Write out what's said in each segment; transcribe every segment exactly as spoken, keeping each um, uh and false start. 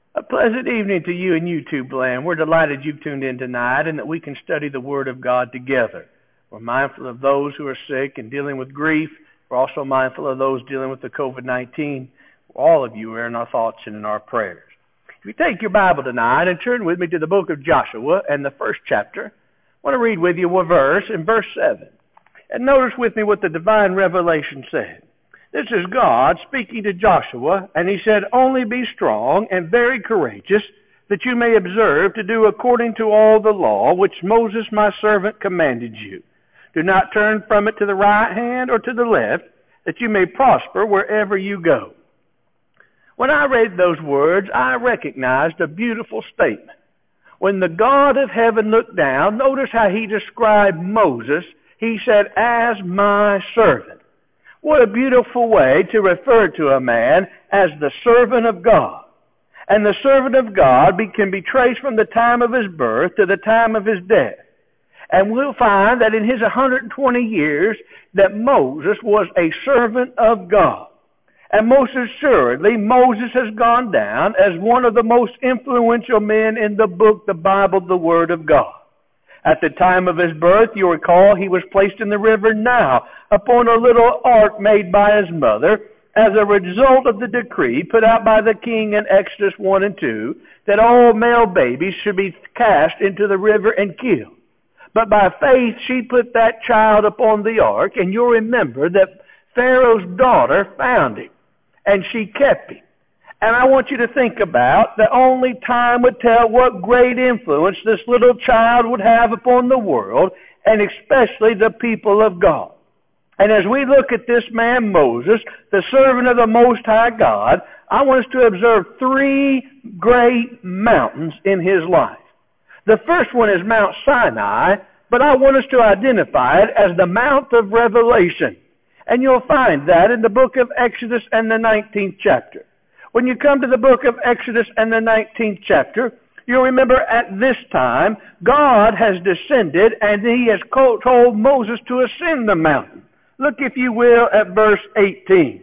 A pleasant evening to you and YouTube land. We're delighted you've tuned in tonight and that we can study the Word of God together. We're mindful of those who are sick and dealing with grief. We're also mindful of those dealing with the covid nineteen. All of you are in our thoughts and in our prayers. If you take your Bible tonight and turn with me to the book of Joshua and the first chapter, I want to read with you a verse in verse seven. And notice with me what the divine revelation said. This is God speaking to Joshua, and he said, "Only be strong and very courageous, that you may observe to do according to all the law which Moses my servant commanded you. Do not turn from it to the right hand or to the left, that you may prosper wherever you go." When I read those words, I recognized a beautiful statement. When the God of heaven looked down, notice how he described Moses. He said, "As my servant." What a beautiful way to refer to a man as the servant of God. And the servant of God be, can be traced from the time of his birth to the time of his death. And we'll find that in his one hundred twenty years that Moses was a servant of God. And most assuredly, Moses has gone down as one of the most influential men in the book, the Bible, the Word of God. At the time of his birth, you recall, he was placed in the river Nile upon a little ark made by his mother as a result of the decree put out by the king in Exodus one and two that all male babies should be cast into the river and killed. But by faith, she put that child upon the ark, and you'll remember that Pharaoh's daughter found him, and she kept him. And I want you to think about that only time would tell what great influence this little child would have upon the world, and especially the people of God. And as we look at this man Moses, the servant of the Most High God, I want us to observe three great mountains in his life. The first one is Mount Sinai, but I want us to identify it as the Mount of Revelation. And you'll find that in the book of Exodus and the nineteenth chapter. When you come to the book of Exodus and the nineteenth chapter, you'll remember at this time, God has descended and he has told Moses to ascend the mountain. Look, if you will, at verse eighteen.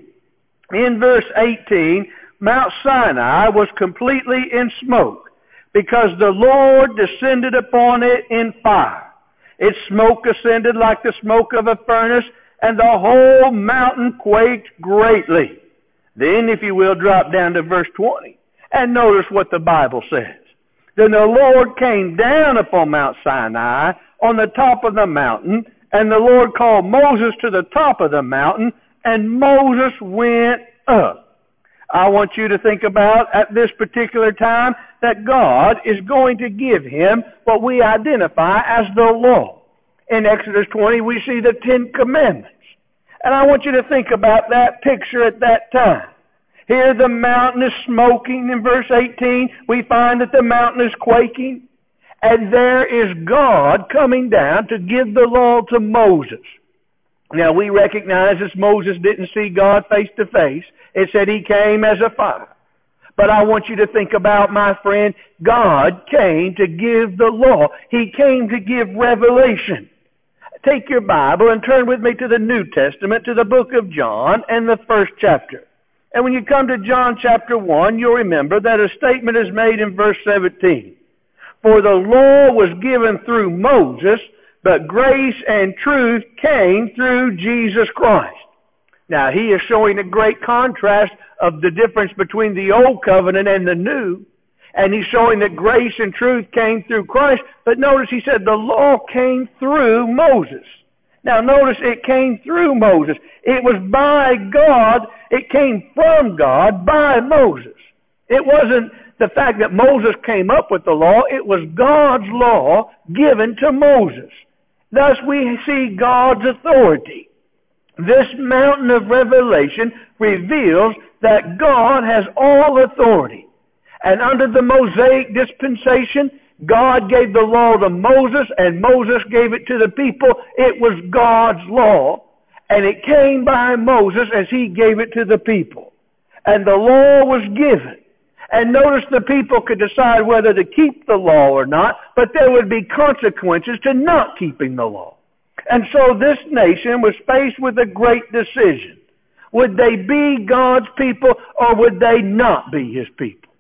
In verse eighteen, Mount Sinai was completely in smoke because the Lord descended upon it in fire. Its smoke ascended like the smoke of a furnace, and the whole mountain quaked greatly. Then, if you will, drop down to verse twenty and notice what the Bible says. Then the Lord came down upon Mount Sinai on the top of the mountain, and the Lord called Moses to the top of the mountain, and Moses went up. I want you to think about at this particular time that God is going to give him what we identify as the law. In Exodus twenty, we see the Ten Commandments. And I want you to think about that picture at that time. Here the mountain is smoking. In verse eighteen, we find that the mountain is quaking. And there is God coming down to give the law to Moses. Now, we recognize that Moses didn't see God face to face. It said he came as a fire. But I want you to think about, my friend, God came to give the law. He came to give revelation. Take your Bible and turn with me to the New Testament, to the book of John and the first chapter. And when you come to John chapter one, you'll remember that a statement is made in verse seventeen. For the law was given through Moses, but grace and truth came through Jesus Christ. Now, he is showing a great contrast of the difference between the old covenant and the new. And he's showing that grace and truth came through Christ. But notice he said the law came through Moses. Now notice it came through Moses. It was by God. It came from God by Moses. It wasn't the fact that Moses came up with the law. It was God's law given to Moses. Thus we see God's authority. This mountain of revelation reveals that God has all authority. And under the Mosaic dispensation, God gave the law to Moses, and Moses gave it to the people. It was God's law, and it came by Moses as he gave it to the people. And the law was given. And notice the people could decide whether to keep the law or not, but there would be consequences to not keeping the law. And so this nation was faced with a great decision. Would they be God's people or would they not be his people?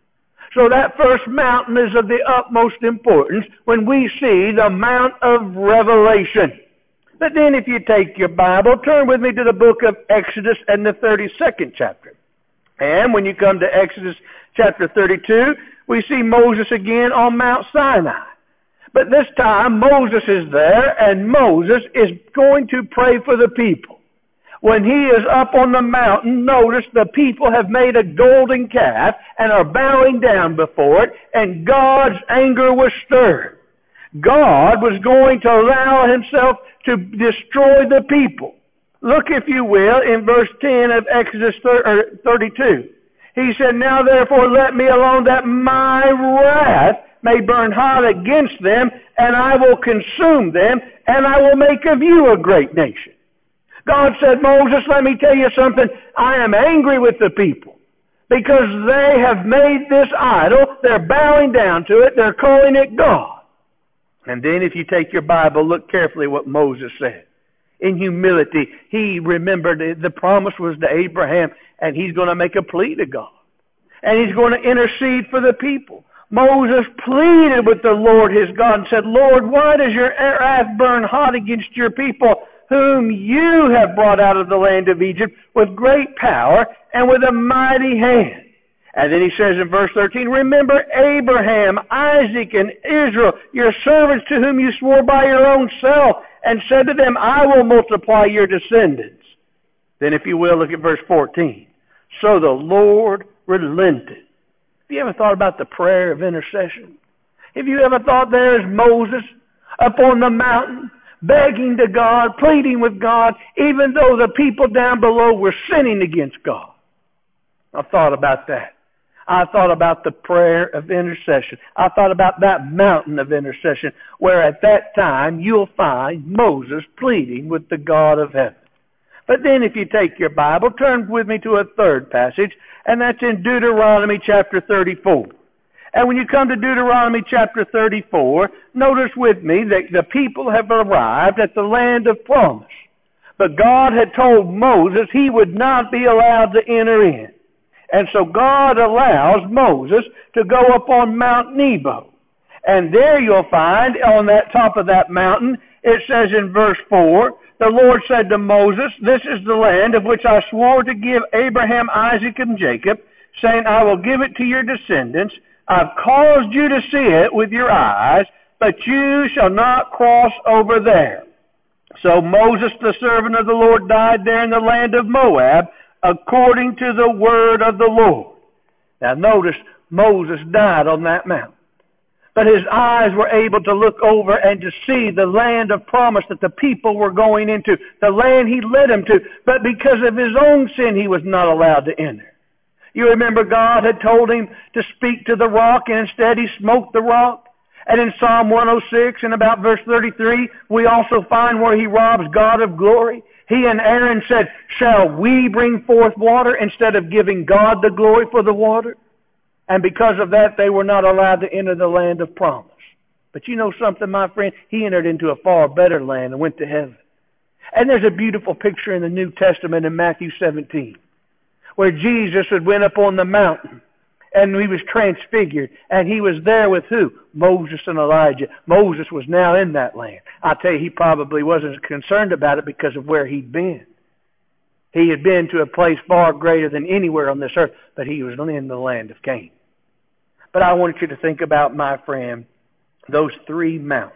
So that first mountain is of the utmost importance when we see the Mount of Revelation. But then if you take your Bible, turn with me to the book of Exodus and the thirty-second chapter. And when you come to Exodus chapter thirty-two, we see Moses again on Mount Sinai. But this time Moses is there, and Moses is going to pray for the people. When he is up on the mountain, notice the people have made a golden calf and are bowing down before it, and God's anger was stirred. God was going to allow himself to destroy the people. Look, if you will, in verse ten of Exodus thirty-two. He said, "Now therefore let me alone, that my wrath may burn hot against them, and I will consume them, and I will make of you a great nation." God said, "Moses, let me tell you something. I am angry with the people because they have made this idol. They're bowing down to it. They're calling it God." And then if you take your Bible, look carefully what Moses said. In humility, he remembered the promise was to Abraham, and he's going to make a plea to God. And he's going to intercede for the people. Moses pleaded with the Lord his God and said, "Lord, why does your wrath burn hot against your people, whom you have brought out of the land of Egypt with great power and with a mighty hand?" And then he says in verse thirteen, "Remember Abraham, Isaac, and Israel, your servants to whom you swore by your own self, and said to them, I will multiply your descendants." Then if you will, look at verse fourteen. "So the Lord relented." Have you ever thought about the prayer of intercession? Have you ever thought there is Moses up on the mountain, begging to God, pleading with God, even though the people down below were sinning against God? I've thought about that. I thought about the prayer of intercession. I thought about that mountain of intercession where at that time you'll find Moses pleading with the God of heaven. But then if you take your Bible, turn with me to a third passage, and that's in Deuteronomy chapter thirty-four. And when you come to Deuteronomy chapter thirty-four, notice with me that the people have arrived at the land of promise. But God had told Moses he would not be allowed to enter in. And so God allows Moses to go up on Mount Nebo. And there you'll find on that top of that mountain, it says in verse four, "The Lord said to Moses, This is the land of which I swore to give Abraham, Isaac, and Jacob, saying, I will give it to your descendants. I've caused you to see it with your eyes, but you shall not cross over there." So Moses, the servant of the Lord, died there in the land of Moab, according to the word of the Lord. Now notice, Moses died on that mountain. But his eyes were able to look over and to see the land of promise that the people were going into, the land he led them to. But because of his own sin, he was not allowed to enter. You remember God had told him to speak to the rock, and instead he smoked the rock. And in Psalm one oh six and about verse thirty-three, we also find where he robs God of glory. He and Aaron said, "Shall we bring forth water," instead of giving God the glory for the water? And because of that, they were not allowed to enter the land of promise. But you know something, my friend? He entered into a far better land and went to heaven. And there's a beautiful picture in the New Testament in Matthew seventeen, where Jesus had went up on the mountain, and he was transfigured, and he was there with who? Moses and Elijah. Moses was now in that land. I tell you, he probably wasn't concerned about it because of where he'd been. He had been to a place far greater than anywhere on this earth, but he was in the land of Canaan. But I want you to think about, my friend, those three mountains.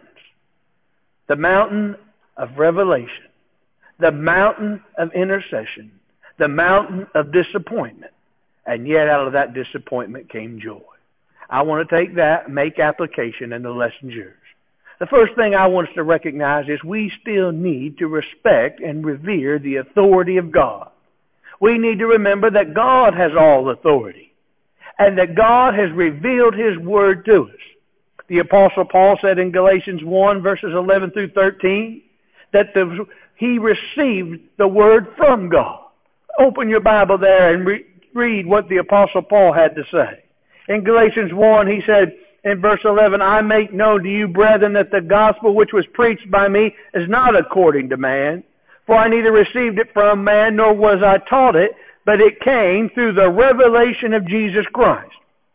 The mountain of revelation, the mountain of intercession, the mountain of disappointment. And yet out of that disappointment came joy. I want to take that and make application, and the lesson's yours. The first thing I want us to recognize is we still need to respect and revere the authority of God. We need to remember that God has all authority, and that God has revealed His Word to us. The Apostle Paul said in Galatians one, verses eleven through thirteen, that the, he received the Word from God. Open your Bible there and re- read what the Apostle Paul had to say. In Galatians one, he said in verse eleven, "I make known to you, brethren, that the gospel which was preached by me is not according to man. For I neither received it from man, nor was I taught it, but it came through the revelation of Jesus Christ."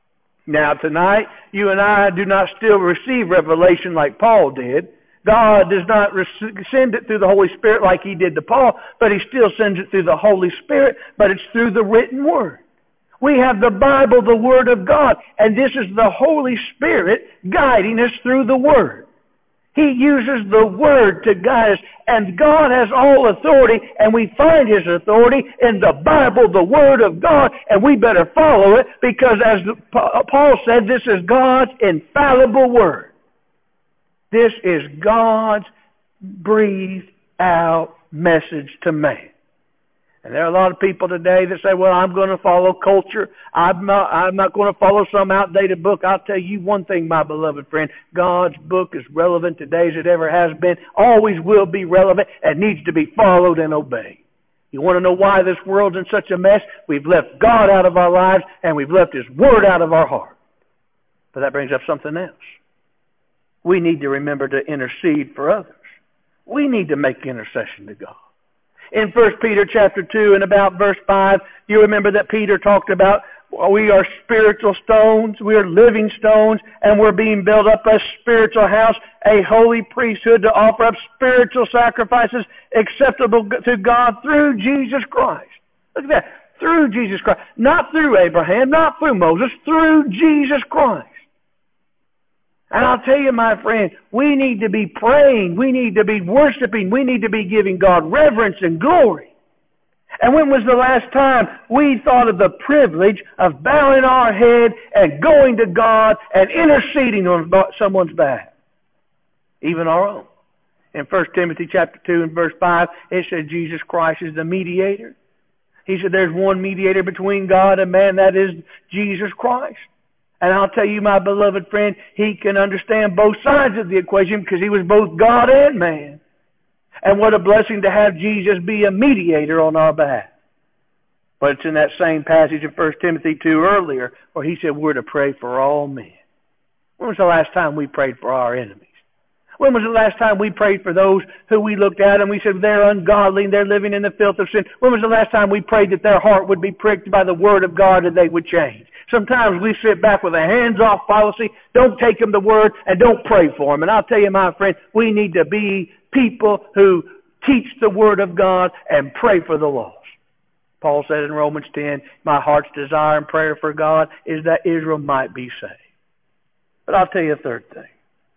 Now tonight, you and I do not still receive revelation like Paul did. God does not send it through the Holy Spirit like He did to Paul, but He still sends it through the Holy Spirit, but it's through the written Word. We have the Bible, the Word of God, and this is the Holy Spirit guiding us through the Word. He uses the Word to guide us, and God has all authority, and we find His authority in the Bible, the Word of God, and we better follow it, because as Paul said, this is God's infallible Word. This is God's breathed out message to man. And there are a lot of people today that say, well, I'm going to follow culture. I'm not, I'm not going to follow some outdated book. I'll tell you one thing, my beloved friend. God's book is relevant today as it ever has been, always will be relevant, and needs to be followed and obeyed. You want to know why this world's in such a mess? We've left God out of our lives, and we've left His Word out of our heart. But that brings up something else. We need to remember to intercede for others. We need to make intercession to God. In First Peter chapter two and about verse five, you remember that Peter talked about we are spiritual stones, we are living stones, and we're being built up a spiritual house, a holy priesthood to offer up spiritual sacrifices acceptable to God through Jesus Christ. Look at that. Through Jesus Christ. Not through Abraham, not through Moses, through Jesus Christ. And I'll tell you, my friend, we need to be praying, we need to be worshiping, we need to be giving God reverence and glory. And when was the last time we thought of the privilege of bowing our head and going to God and interceding on someone's behalf? Even our own. In First Timothy chapter two and verse five, it said Jesus Christ is the mediator. He said there's one mediator between God and man, that is Jesus Christ. And I'll tell you, my beloved friend, He can understand both sides of the equation because He was both God and man. And what a blessing to have Jesus be a mediator on our behalf. But it's in that same passage in First Timothy two earlier where He said we're to pray for all men. When was the last time we prayed for our enemies? When was the last time we prayed for those who we looked at and we said they're ungodly and they're living in the filth of sin? When was the last time we prayed that their heart would be pricked by the Word of God and they would change? Sometimes we sit back with a hands-off policy, don't take them to Word, and don't pray for them. And I'll tell you, my friend, we need to be people who teach the Word of God and pray for the lost. Paul said in Romans ten, my heart's desire and prayer for God is that Israel might be saved. But I'll tell you a third thing.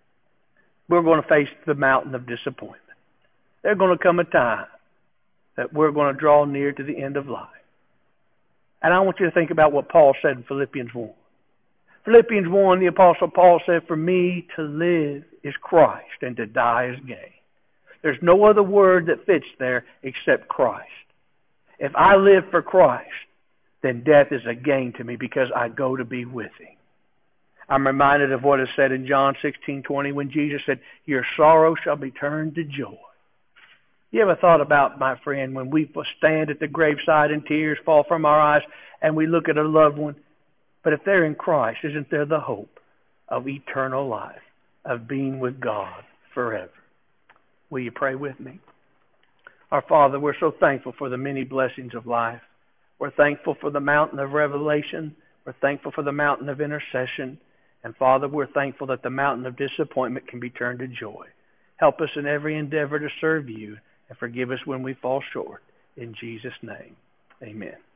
We're going to face the mountain of disappointment. There's going to come a time that we're going to draw near to the end of life. And I want you to think about what Paul said in Philippians one. Philippians one, the Apostle Paul said, for me to live is Christ and to die is gain. There's no other word that fits there except Christ. If I live for Christ, then death is a gain to me because I go to be with Him. I'm reminded of what is said in John sixteen twenty when Jesus said, your sorrow shall be turned to joy. You ever thought about, my friend, when we stand at the graveside and tears fall from our eyes and we look at a loved one, but if they're in Christ, isn't there the hope of eternal life, of being with God forever? Will you pray with me? Our Father, we're so thankful for the many blessings of life. We're thankful for the mountain of revelation. We're thankful for the mountain of intercession. And Father, we're thankful that the mountain of disappointment can be turned to joy. Help us in every endeavor to serve You and forgive us when we fall short. In Jesus' name, amen.